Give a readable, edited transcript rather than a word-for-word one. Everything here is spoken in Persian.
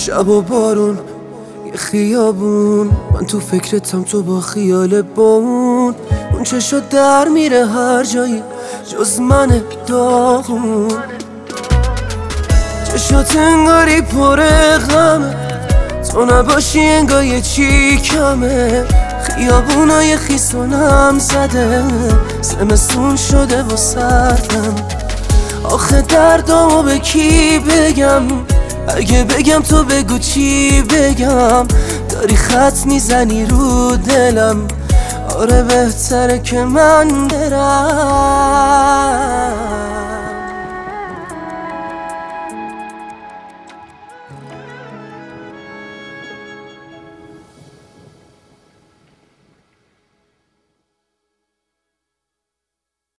شب و بارون یه خیابون، من تو فکرتم تو با خیال بون. اون چشا در میره هر جایی جز من داغون. چشات انگاری پر غمه، تو نباشی انگار یه چی کمه. خیابونای خیسونم زده، زمستون شده و سردم. آخه دردامو به کی بگم؟ اگه بگم تو بگو چی بگم؟ داری خط میزنی رو دلم، آره بهتره که من برم.